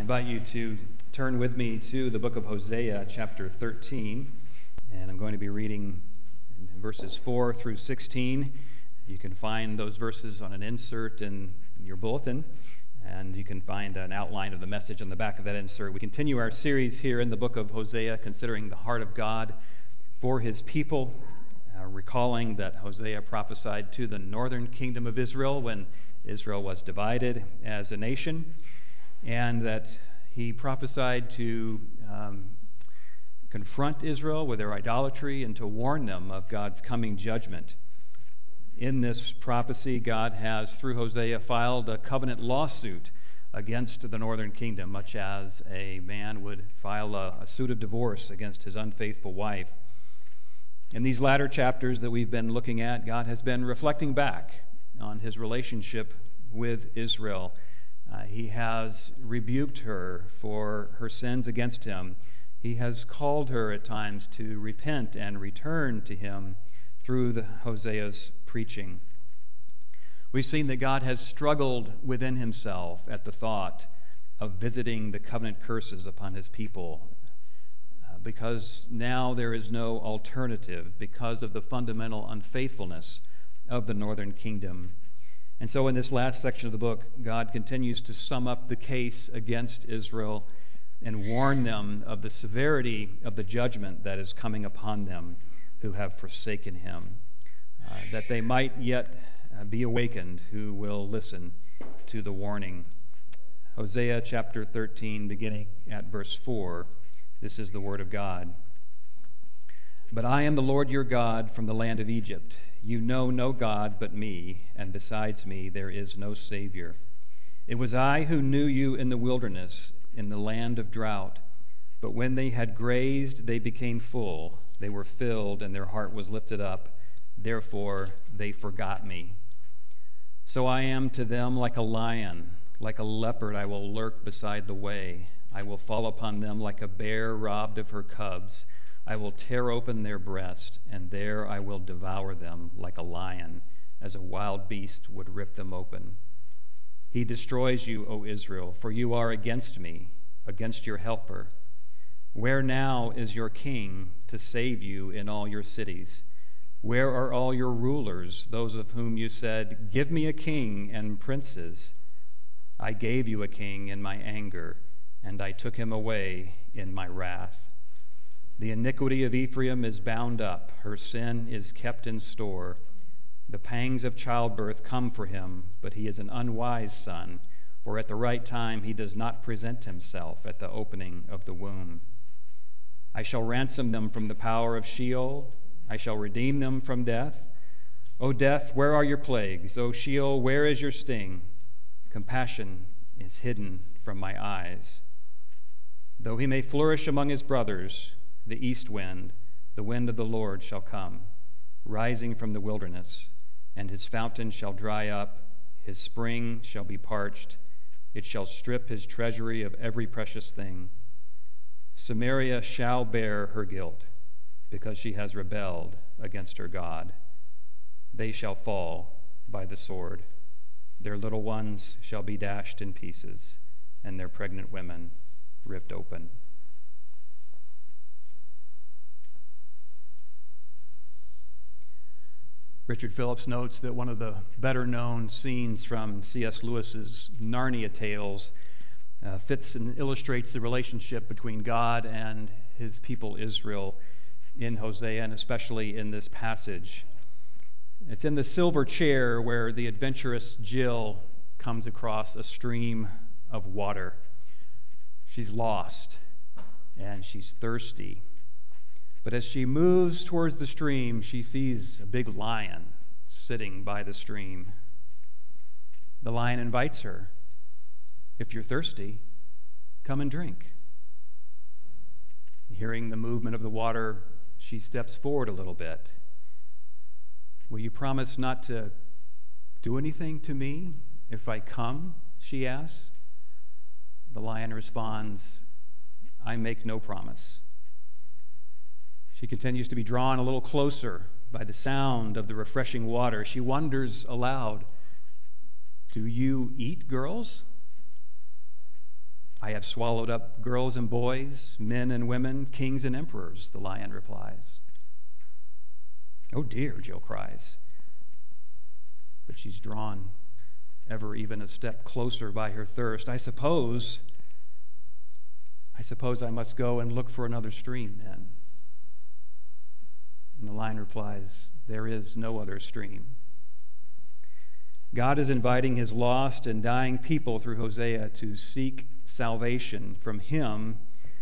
invite you to turn with me to the book of Hosea, chapter 13, and I'm going to be reading verses 4 through 16. You can find those verses on an insert in your bulletin, and you can find an outline of the message on the back of that insert. We continue our series here in the book of Hosea, considering the heart of God for his people, recalling that Hosea prophesied to the northern kingdom of Israel when Israel was divided as a nation, and that he prophesied to confront Israel with their idolatry and to warn them of God's coming judgment. In this prophecy, God has, through Hosea, filed a covenant lawsuit against the northern kingdom, much as a man would file a suit of divorce against his unfaithful wife. In these latter chapters that we've been looking at, God has been reflecting back on his relationship with Israel. He has rebuked her for her sins against him. He has called her at times to repent and return to him through Hosea's preaching. We've seen that God has struggled within himself at the thought of visiting the covenant curses upon his people, because now there is no alternative because of the fundamental unfaithfulness of the northern kingdom. And so in this last section of the book, God continues to sum up the case against Israel and warn them of the severity of the judgment that is coming upon them who have forsaken him, that they might yet be awakened who will listen to the warning. Hosea chapter 13, beginning at verse 4, this is the word of God. But I am the Lord your God from the land of Egypt. You know no God but me, and besides me there is no Savior. It was I who knew you in the wilderness, in the land of drought. But when they had grazed, they became full. They were filled, and their heart was lifted up. Therefore they forgot me. So I am to them like a lion, like a leopard I will lurk beside the way. I will fall upon them like a bear robbed of her cubs. I will tear open their breast, and there I will devour them like a lion, as a wild beast would rip them open. He destroys you, O Israel, for you are against me, against your helper. Where now is your king to save you in all your cities? Where are all your rulers, those of whom you said, give me a king and princes? I gave you a king in my anger, and I took him away in my wrath. The iniquity of Ephraim is bound up, her sin is kept in store. The pangs of childbirth come for him, but he is an unwise son, for at the right time he does not present himself at the opening of the womb. I shall ransom them from the power of Sheol. I shall redeem them from death. O death, where are your plagues? O Sheol, where is your sting? Compassion is hidden from my eyes. Though he may flourish among his brothers, the east wind, the wind of the Lord shall come, rising from the wilderness, and his fountain shall dry up, his spring shall be parched, it shall strip his treasury of every precious thing. Samaria shall bear her guilt, because she has rebelled against her God. They shall fall by the sword. Their little ones shall be dashed in pieces, and their pregnant women ripped open. Richard Phillips notes that one of the better-known scenes from C.S. Lewis's Narnia tales fits and illustrates the relationship between God and his people Israel in Hosea, and especially in this passage. It's in the silver chair where the adventurous Jill comes across a stream of water. She's lost, and she's thirsty. But as she moves towards the stream, she sees a big lion sitting by the stream. The lion invites her, if you're thirsty, come and drink. Hearing the movement of the water, she steps forward a little bit. Will you promise not to do anything to me if I come? She asks. The lion responds, I make no promise. She continues to be drawn a little closer by the sound of the refreshing water. She wonders aloud, do you eat girls? I have swallowed up girls and boys, men and women, kings and emperors, the lion replies. Oh dear, Jill cries. But she's drawn ever even a step closer by her thirst. I suppose I must go and look for another stream then. And the lion replies, there is no other stream. God is inviting his lost and dying people through Hosea to seek salvation from him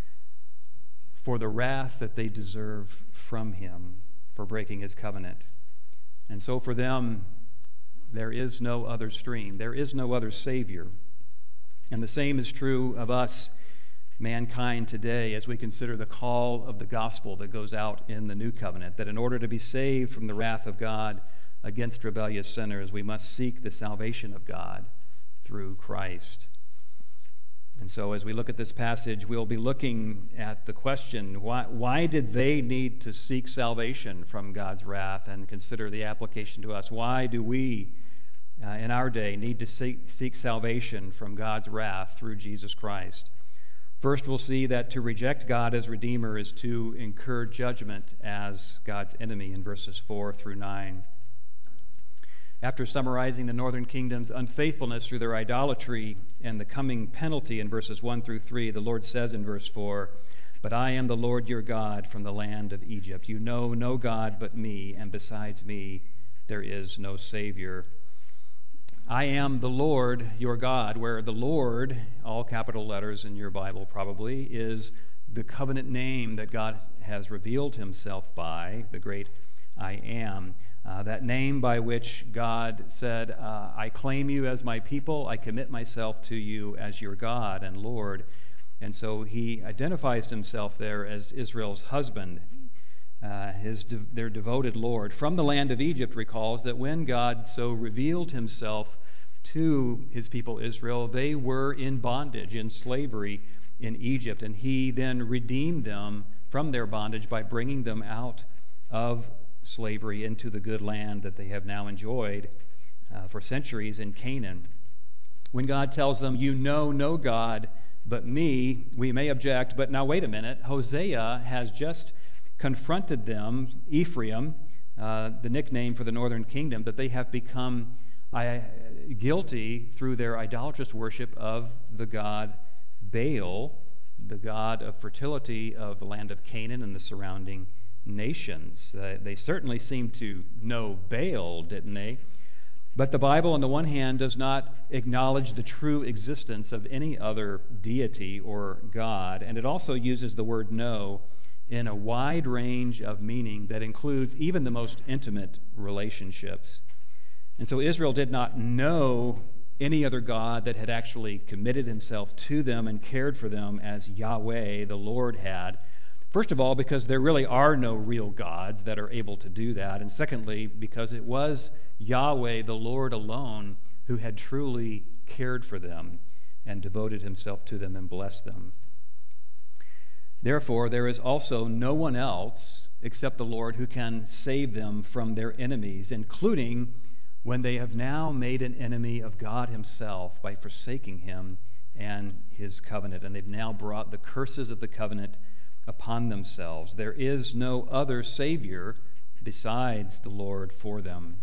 for the wrath that they deserve from him for breaking his covenant. And so for them, there is no other stream. There is no other Savior. And the same is true of us, mankind, today, as we consider the call of the gospel that goes out in the new covenant, that in order to be saved from the wrath of God against rebellious sinners, we must seek the salvation of God through Christ. And so as we look at this passage, we'll be looking at the question, why did they need to seek salvation from God's wrath, and consider the application to us? Why do we, in our day, need to seek salvation from God's wrath through Jesus Christ? First, we'll see that to reject God as Redeemer is to incur judgment as God's enemy in verses 4 through 9. After summarizing the northern kingdom's unfaithfulness through their idolatry and the coming penalty in verses 1 through 3, the Lord says in verse 4, "But I am the Lord your God from the land of Egypt. You know no God but me, and besides me there is no Savior." I am the Lord your God, where the Lord, all capital letters in your Bible probably, is the covenant name that God has revealed himself by, the great I am. That name by which God said, I claim you as my people, I commit myself to you as your God and Lord. And so he identifies himself there as Israel's husband, their devoted Lord. From the land of Egypt recalls that when God so revealed himself to his people Israel, they were in bondage, in slavery in Egypt, and he then redeemed them from their bondage by bringing them out of slavery into the good land that they have now enjoyed for centuries in Canaan. When God tells them, you know no God but me, we may object, but now wait a minute. Hosea has just confronted them, Ephraim, the nickname for the northern kingdom, that they have become guilty through their idolatrous worship of the god Baal, the god of fertility of the land of Canaan and the surrounding nations. They certainly seem to know Baal, didn't they? But the Bible, on the one hand, does not acknowledge the true existence of any other deity or god, and it also uses the word know in a wide range of meaning that includes even the most intimate relationships. And so Israel did not know any other God that had actually committed himself to them and cared for them as Yahweh, the Lord, had. First of all, because there really are no real gods that are able to do that. And secondly, because it was Yahweh, the Lord alone, who had truly cared for them and devoted himself to them and blessed them. Therefore, there is also no one else except the Lord who can save them from their enemies, including when they have now made an enemy of God himself by forsaking him and his covenant, and they've now brought the curses of the covenant upon themselves. There is no other Savior besides the Lord for them.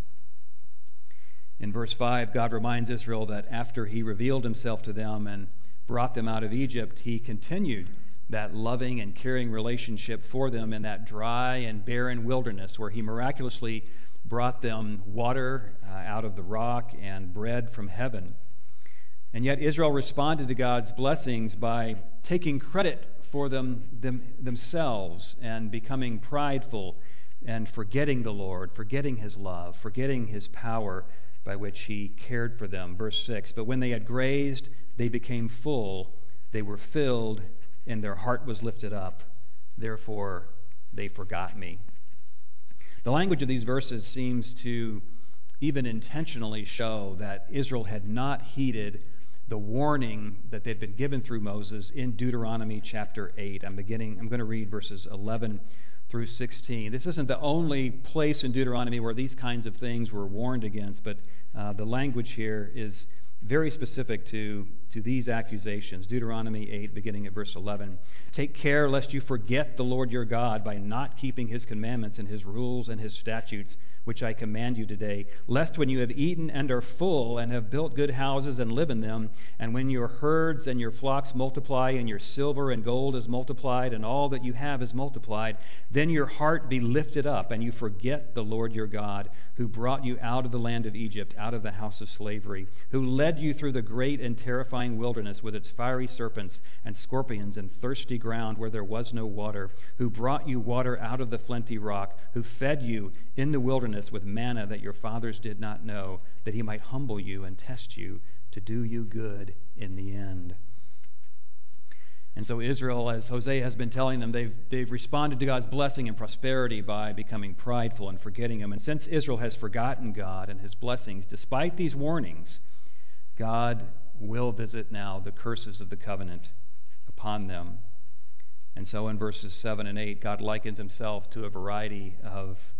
In verse 5, God reminds Israel that after he revealed himself to them and brought them out of Egypt, he continued that loving and caring relationship for them in that dry and barren wilderness where he miraculously brought them water out of the rock and bread from heaven. And yet Israel responded to God's blessings by taking credit for themselves and becoming prideful and forgetting the Lord, forgetting his love, forgetting his power by which he cared for them. Verse 6, but when they had grazed, they became full, they were filled, and their heart was lifted up. Therefore, they forgot me. The language of these verses seems to even intentionally show that Israel had not heeded the warning that they'd been given through Moses in Deuteronomy chapter 8. I'm going to read verses 11 through 16. This isn't the only place in Deuteronomy where these kinds of things were warned against, but the language here is very specific to to these accusations. Deuteronomy 8, beginning at verse 11. Take care lest you forget the Lord your God by not keeping his commandments and his rules and his statutes, which I command you today, lest when you have eaten and are full and have built good houses and live in them, and when your herds and your flocks multiply and your silver and gold is multiplied and all that you have is multiplied, then your heart be lifted up and you forget the Lord your God, who brought you out of the land of Egypt, out of the house of slavery, who led you through the great and terrifying wilderness with its fiery serpents and scorpions and thirsty ground where there was no water, who brought you water out of the flinty rock, who fed you in the wilderness with manna that your fathers did not know, that he might humble you and test you to do you good in the end. And so Israel, as Hosea has been telling them, they've responded to God's blessing and prosperity by becoming prideful and forgetting him. And since Israel has forgotten God and his blessings, despite these warnings, God will visit now the curses of the covenant upon them. And so in verses 7 and 8, God likens himself to a variety of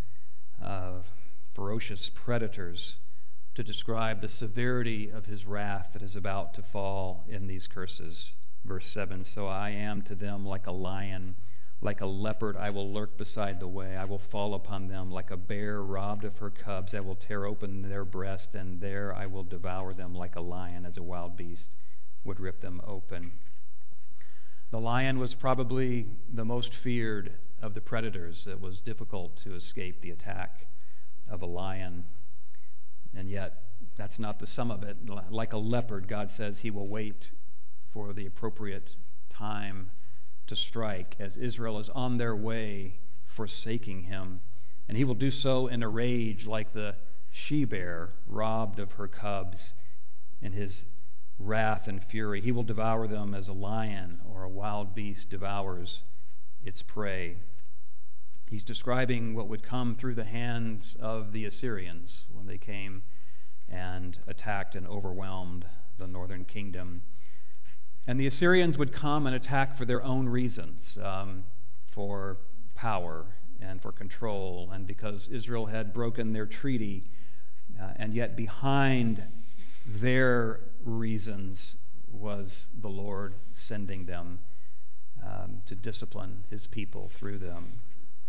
ferocious predators to describe the severity of his wrath that is about to fall in these curses. Verse 7, so I am to them like a lion, like a leopard I will lurk beside the way. I will fall upon them like a bear robbed of her cubs. I will tear open their breast, and there I will devour them like a lion, as a wild beast would rip them open. The lion was probably the most feared of the predators. It was difficult to escape the attack of a lion, and yet that's not the sum of it. Like a leopard, God says he will wait for the appropriate time to strike as Israel is on their way forsaking him. And he will do so in a rage like the she-bear robbed of her cubs in his wrath and fury. He will devour them as a lion or a wild beast devours its prey. He's describing what would come through the hands of the Assyrians when they came and attacked and overwhelmed the northern kingdom. And the Assyrians would come and attack for their own reasons, for power and for control, and because Israel had broken their treaty, and yet behind their reasons was the Lord sending them to discipline his people through them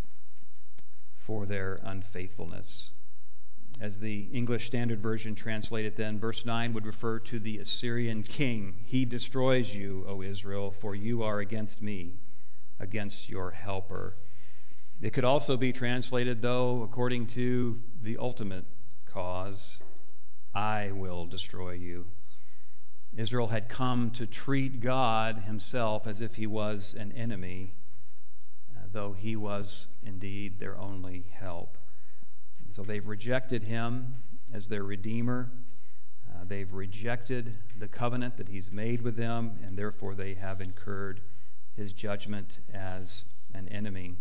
for their unfaithfulness. As the English Standard Version translated then, verse 9 would refer to the Assyrian king. He destroys you, O Israel, for you are against me, against your helper. It could also be translated, though, according to the ultimate cause, I will destroy you. Israel had come to treat God himself as if he was an enemy, though he was indeed their only help. So they've rejected him as their Redeemer. They've rejected the covenant that he's made with them, and therefore they have incurred his judgment as an enemy.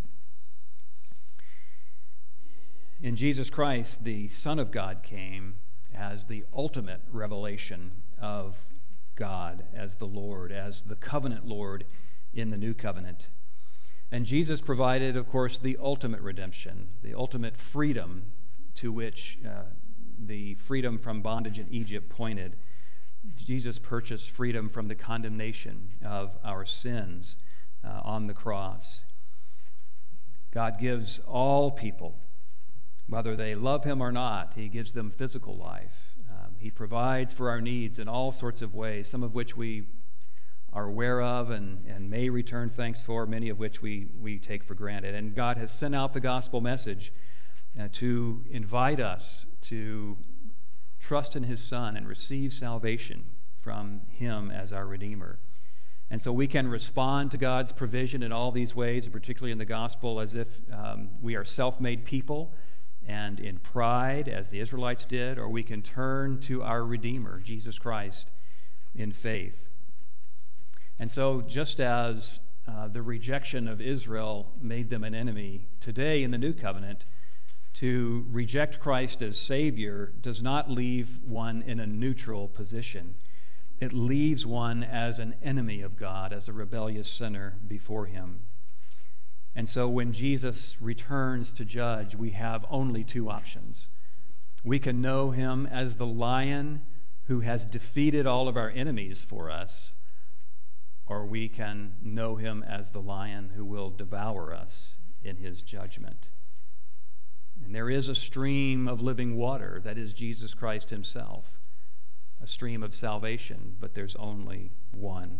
In Jesus Christ, the Son of God came as the ultimate revelation of God, as the Lord, as the covenant Lord in the new covenant. And Jesus provided, of course, the ultimate redemption, the ultimate freedom to which the freedom from bondage in Egypt pointed. Jesus purchased freedom from the condemnation of our sins on the cross. God gives all people, whether they love him or not, he gives them physical life. He provides for our needs in all sorts of ways, some of which we are aware of and may return thanks for, many of which we take for granted. And God has sent out the gospel message to invite us to trust in his Son and receive salvation from him as our Redeemer. And so we can respond to God's provision in all these ways, and particularly in the gospel, as if we are self-made people and in pride, as the Israelites did, or we can turn to our Redeemer, Jesus Christ, in faith. And so just as the rejection of Israel made them an enemy, today in the new covenant, to reject Christ as Savior does not leave one in a neutral position. It leaves one as an enemy of God, as a rebellious sinner before him. And so when Jesus returns to judge, we have only two options. We can know him as the lion who has defeated all of our enemies for us, or we can know him as the lion who will devour us in his judgment. And there is a stream of living water that is Jesus Christ himself, a stream of salvation, but there's only one.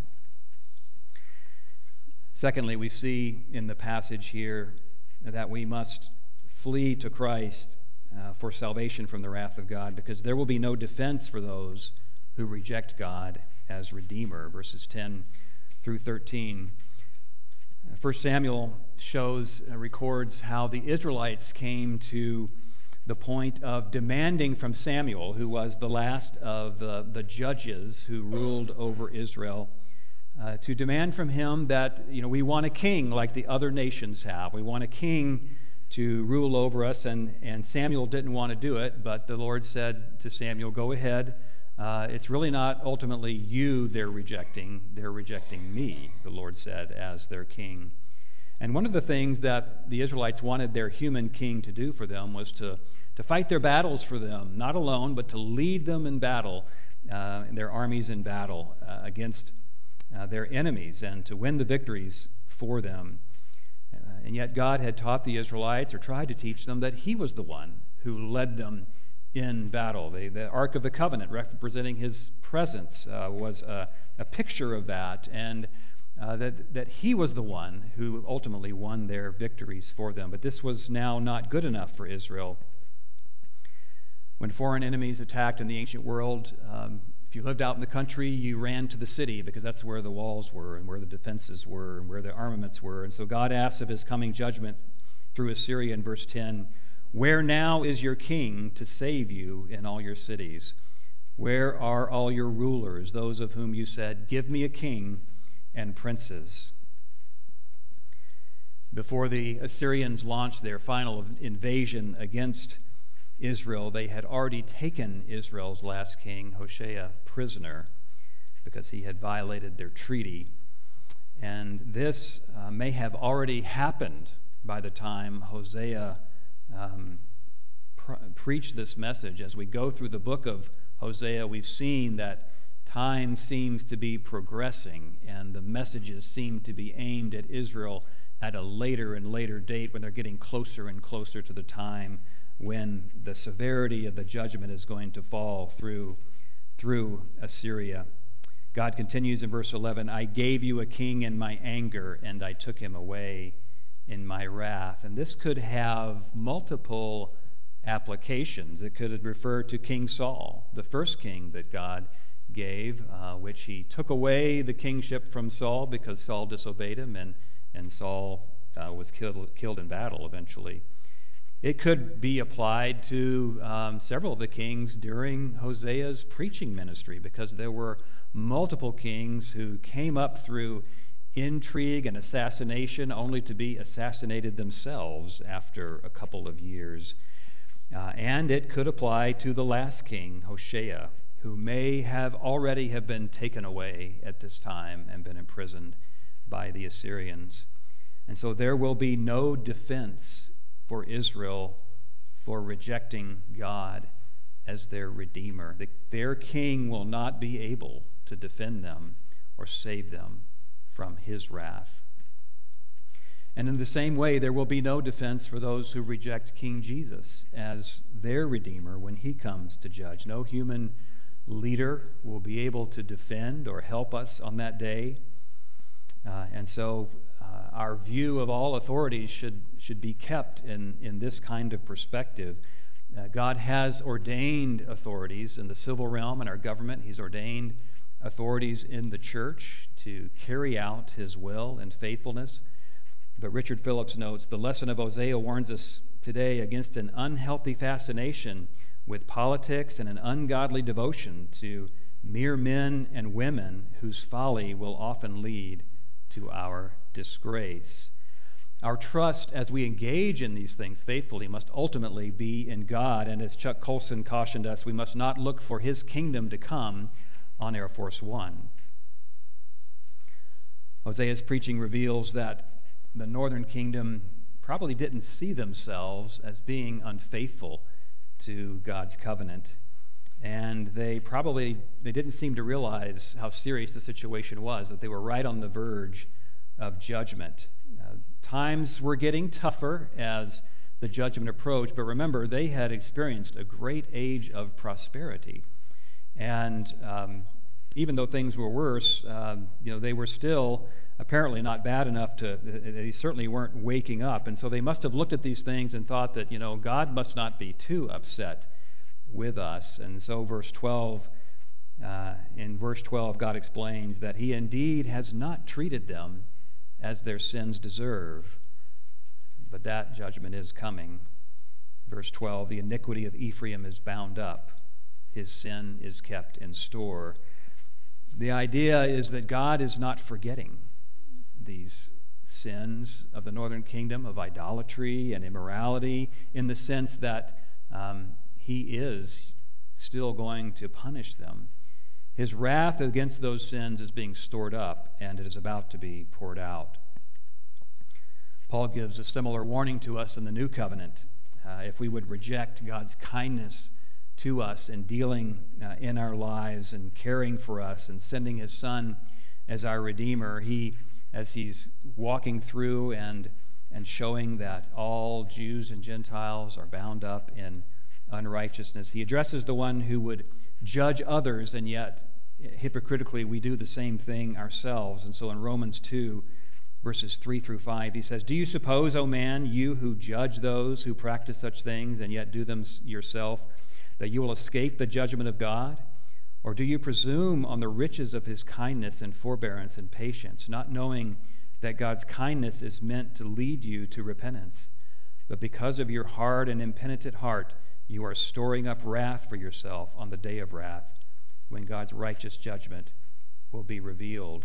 Secondly, we see in the passage here that we must flee to Christ for salvation from the wrath of God, because there will be no defense for those who reject God as Redeemer, verses 10 through 13. 1 Samuel records how the Israelites came to the point of demanding from Samuel, who was the last of the judges who ruled over Israel, to demand from him that, we want a king like the other nations have. We want a king to rule over us, and Samuel didn't want to do it, but the Lord said to Samuel, go ahead. It's really not ultimately you they're rejecting me, the Lord said, as their king. And one of the things that the Israelites wanted their human king to do for them was to fight their battles for them, not alone, but to lead them in battle, their armies in battle against their enemies, and to win the victories for them. And yet God had taught the Israelites, or tried to teach them, that he was the one who led them in battle. The Ark of the Covenant, representing his presence, was a picture of that, and that he was the one who ultimately won their victories for them. But this was now not good enough for Israel. When foreign enemies attacked in the ancient world, if you lived out in the country, you ran to the city, because that's where the walls were and where the defenses were and where the armaments were. And so God asks of his coming judgment through Assyria in verse 10, "Where now is your king to save you in all your cities? Where are all your rulers, those of whom you said, 'Give me a king and princes'?" Before the Assyrians launched their final invasion against Israel, they had already taken Israel's last king, Hoshea, prisoner, because he had violated their treaty. And this may have already happened by the time Hosea preached this message. As we go through the book of Hosea, we've seen that time seems to be progressing, and the messages seem to be aimed at Israel at a later and later date, when they're getting closer and closer to the time when the severity of the judgment is going to fall through Assyria. God continues in verse 11, "I gave you a king in my anger, and I took him away in my wrath." And this could have multiple applications. It could refer to King Saul, the first king that God gave, which he took away the kingship from Saul because Saul disobeyed him, and Saul was killed in battle eventually. It could be applied to several of the kings during Hosea's preaching ministry, because there were multiple kings who came up through intrigue and assassination, only to be assassinated themselves after a couple of years. And it could apply to the last king, Hoshea, who may have already have been taken away at this time and been imprisoned by the Assyrians. And so there will be no defense for Israel for rejecting God as their Redeemer. Their king will not be able to defend them or save them from his wrath. And in the same way, there will be no defense for those who reject King Jesus as their Redeemer when he comes to judge. No human leader will be able to defend or help us on that day. And so our view of all authorities should be kept in this kind of perspective. God has ordained authorities in the civil realm and our government. He's ordained authorities in the church to carry out his will and faithfulness. But Richard Phillips notes, the lesson of Hosea warns us today against an unhealthy fascination with politics and an ungodly devotion to mere men and women whose folly will often lead to our disgrace. Our trust as we engage in these things faithfully must ultimately be in God, and as Chuck Colson cautioned us, we must not look for his kingdom to come on Air Force One. Hosea's preaching reveals that the northern kingdom probably didn't see themselves as being unfaithful to God's covenant. and they didn't seem to realize how serious the situation was, that they were right on the verge of judgment. Times were getting tougher as the judgment approached, but remember, they had experienced a great age of prosperity. And even though things were worse, they were still apparently not bad enough they certainly weren't waking up. And so they must have looked at these things and thought that, God must not be too upset with us. And so in verse 12, God explains that he indeed has not treated them as their sins deserve, but that judgment is coming. Verse 12, the iniquity of Ephraim is bound up, his sin is kept in store. The idea is that God is not forgetting these sins of the northern kingdom, of idolatry and immorality, in the sense that he is still going to punish them. His wrath against those sins is being stored up, and it is about to be poured out. Paul gives a similar warning to us in the New Covenant. If we would reject God's kindness to us in dealing in our lives and caring for us and sending his Son as our Redeemer, as he's walking through and showing that all Jews and Gentiles are bound up in unrighteousness, he addresses the one who would judge others, and yet hypocritically we do the same thing ourselves. And so in Romans 2, verses 3 through 5, he says, "Do you suppose, O man, you who judge those who practice such things and yet do them yourself, that you will escape the judgment of God? Or do you presume on the riches of his kindness and forbearance and patience, not knowing that God's kindness is meant to lead you to repentance? But because of your hard and impenitent heart, you are storing up wrath for yourself on the day of wrath, when God's righteous judgment will be revealed."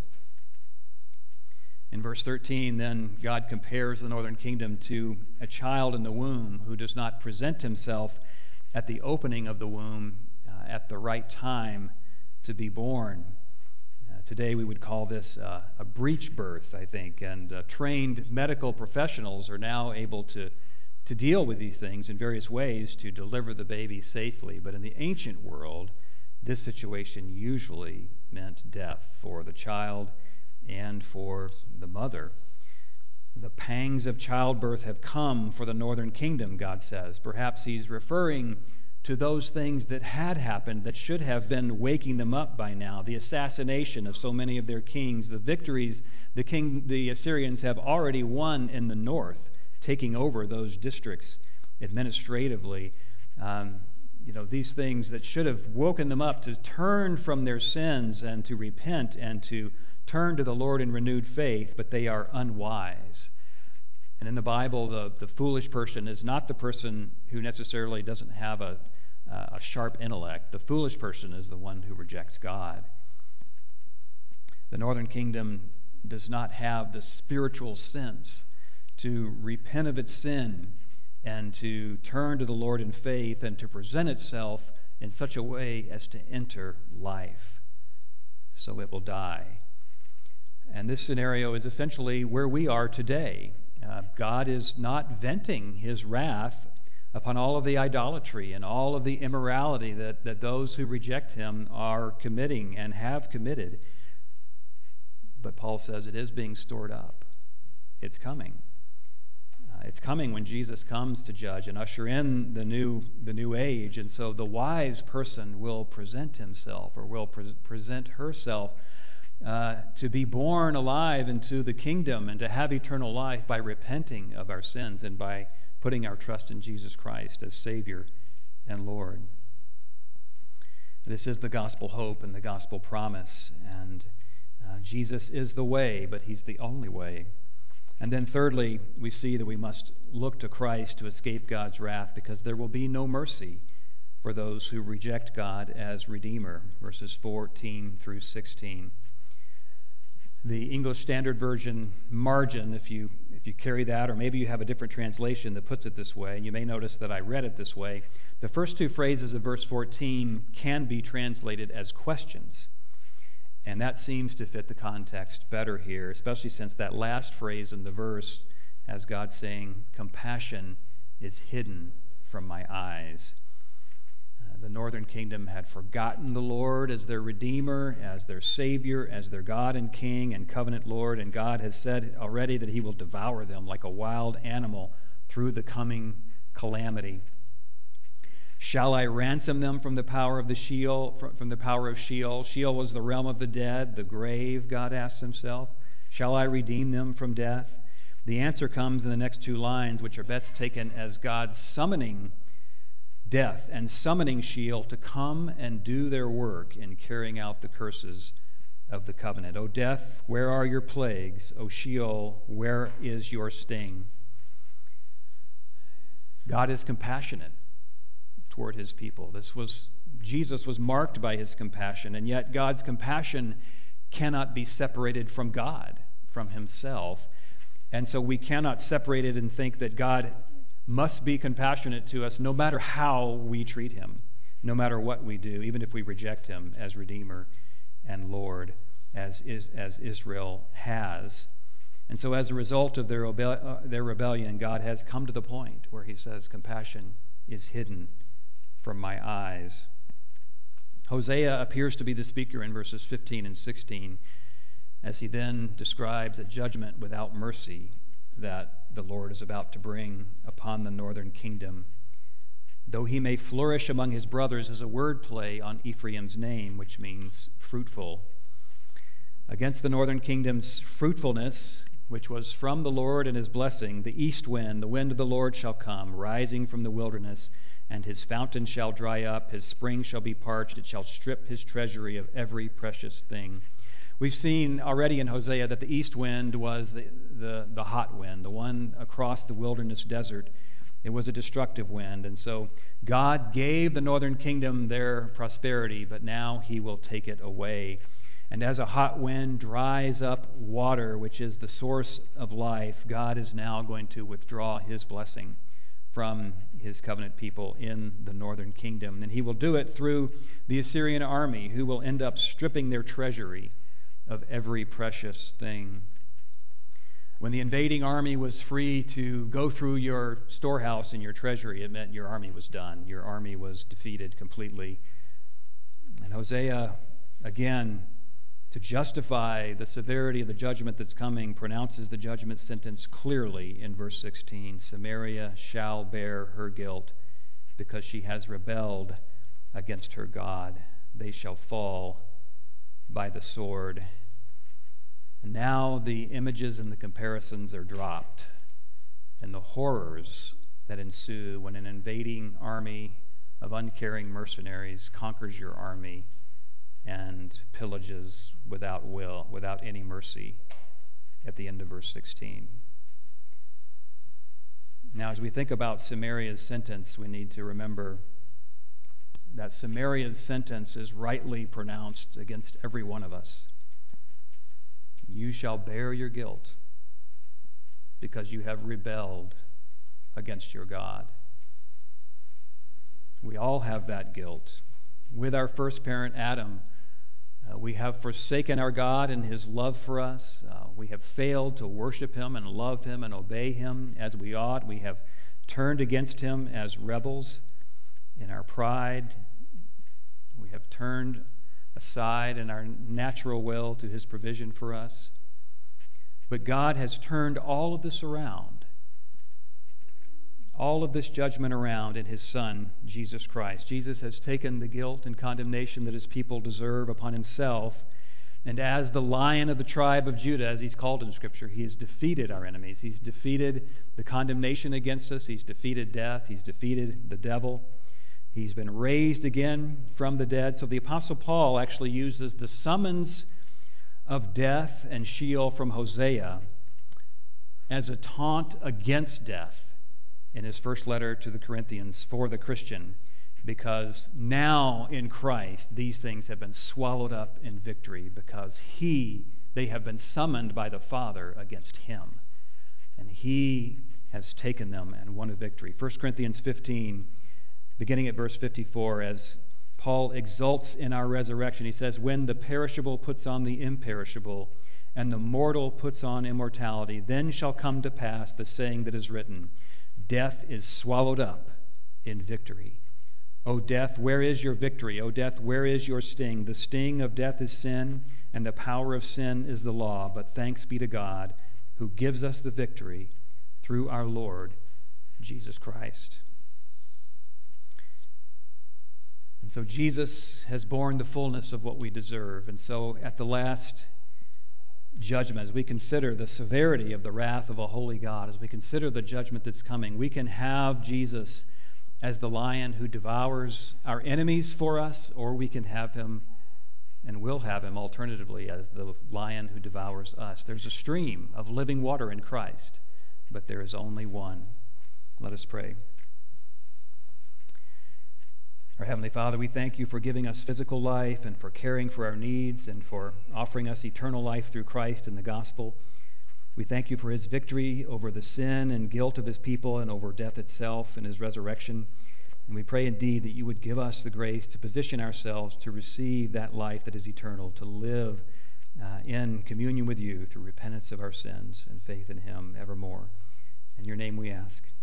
In verse 13, then, God compares the northern kingdom to a child in the womb who does not present himself at the opening of the womb at the right time to be born. Today we would call this a breech birth, I think, and trained medical professionals are now able to deal with these things in various ways to deliver the baby safely. But in the ancient world, this situation usually meant death for the child and for the mother. The pangs of childbirth have come for the northern kingdom, God says. Perhaps he's referring to those things that had happened that should have been waking them up by now. The assassination of so many of their kings, the victories the Assyrians have already won in the north, taking over those districts administratively. These things that should have woken them up to turn from their sins and to repent and to turn to the Lord in renewed faith, but they are unwise. And in the Bible, the foolish person is not the person who necessarily doesn't have a sharp intellect. The foolish person is the one who rejects God. The northern kingdom does not have the spiritual sense to repent of its sin and to turn to the Lord in faith and to present itself in such a way as to enter life. So it will die. And this scenario is essentially where we are today. God is not venting his wrath upon all of the idolatry and all of the immorality that those who reject him are committing and have committed. But Paul says it is being stored up. It's coming. It's coming when Jesus comes to judge and usher in the new age. And so the wise person will present himself or will present herself to be born alive into the kingdom and to have eternal life by repenting of our sins and by putting our trust in Jesus Christ as Savior and Lord. This is the gospel hope and the gospel promise, and Jesus is the way, but he's the only way. And then thirdly, we see that we must look to Christ to escape God's wrath, because there will be no mercy for those who reject God as Redeemer, verses 14 through 16. The English Standard Version margin, if you carry that, or maybe you have a different translation that puts it this way, and you may notice that I read it this way, the first two phrases of verse 14 can be translated as questions. And that seems to fit the context better here, especially since that last phrase in the verse has God saying, "Compassion is hidden from my eyes." The northern kingdom had forgotten the Lord as their Redeemer, as their Savior, as their God and King and covenant Lord, and God has said already that he will devour them like a wild animal through the coming calamity. Shall I ransom them from the power of the Sheol, from the power of Sheol? Sheol was the realm of the dead, the grave, God asks himself. Shall I redeem them from death? The answer comes in the next two lines, which are best taken as God summoning death and summoning Sheol to come and do their work in carrying out the curses of the covenant. O death, where are your plagues? O Sheol, where is your sting? God is compassionate toward his people. Jesus was marked by his compassion, and yet God's compassion cannot be separated from God, from himself. And so we cannot separate it and think that God must be compassionate to us no matter how we treat him, no matter what we do, even if we reject him as Redeemer and Lord, as Israel has. And so as a result of their rebellion, God has come to the point where he says, compassion is hidden from my eyes. Hosea appears to be the speaker in verses 15 and 16, as he then describes a judgment without mercy that the Lord is about to bring upon the northern kingdom. Though he may flourish among his brothers is a word play on Ephraim's name, which means fruitful. Against the northern kingdom's fruitfulness, which was from the Lord and his blessing, the east wind, the wind of the Lord shall come, rising from the wilderness, and his fountain shall dry up, his spring shall be parched, it shall strip his treasury of every precious thing. We've seen already in Hosea that the east wind was the hot wind, the one across the wilderness desert. It was a destructive wind, and so God gave the northern kingdom their prosperity, but now he will take it away. And as a hot wind dries up water, which is the source of life, God is now going to withdraw his blessing from his covenant people in the northern kingdom. And he will do it through the Assyrian army, who will end up stripping their treasury of every precious thing. When the invading army was free to go through your storehouse and your treasury, it meant your army was done. Your army was defeated completely. And Hosea, again, to justify the severity of the judgment that's coming, pronounces the judgment sentence clearly in verse 16. Samaria shall bear her guilt because she has rebelled against her God. They shall fall by the sword. And now the images and the comparisons are dropped, and the horrors that ensue when an invading army of uncaring mercenaries conquers your army and pillages without any mercy at the end of verse 16. Now, as we think about Samaria's sentence, we need to remember that Samaria's sentence is rightly pronounced against every one of us. You shall bear your guilt because you have rebelled against your God. We all have that guilt. With our first parent, Adam, we have forsaken our God and his love for us. We have failed to worship him and love him and obey him as we ought. We have turned against him as rebels in our pride. We have turned aside in our natural will to his provision for us. But God has turned all of this around, all of this judgment around in his Son, Jesus Christ. Jesus has taken the guilt and condemnation that his people deserve upon himself, and as the Lion of the tribe of Judah, as he's called in Scripture, he has defeated our enemies. He's defeated the condemnation against us. He's defeated death. He's defeated the devil. He's been raised again from the dead. So the Apostle Paul actually uses the summons of death and Sheol from Hosea as a taunt against death in his first letter to the Corinthians for the Christian, because now in Christ these things have been swallowed up in victory, because they have been summoned by the Father against him, and he has taken them and won a victory. 1 Corinthians 15, beginning at verse 54, as Paul exults in our resurrection, he says, when the perishable puts on the imperishable, and the mortal puts on immortality, then shall come to pass the saying that is written, death is swallowed up in victory. O death, where is your victory? O death, where is your sting? The sting of death is sin, and the power of sin is the law. But thanks be to God, who gives us the victory through our Lord Jesus Christ. And so Jesus has borne the fullness of what we deserve. And so at the last judgment, as we consider the severity of the wrath of a holy God, as we consider the judgment that's coming, we can have Jesus as the lion who devours our enemies for us, or we can have him and will have him alternatively as the lion who devours us. There's a stream of living water in Christ, but there is only one. Let us pray. Our Heavenly Father, we thank you for giving us physical life and for caring for our needs and for offering us eternal life through Christ and the gospel. We thank you for his victory over the sin and guilt of his people and over death itself and his resurrection. And we pray indeed that you would give us the grace to position ourselves to receive that life that is eternal, to live in communion with you through repentance of our sins and faith in him evermore. In your name we ask.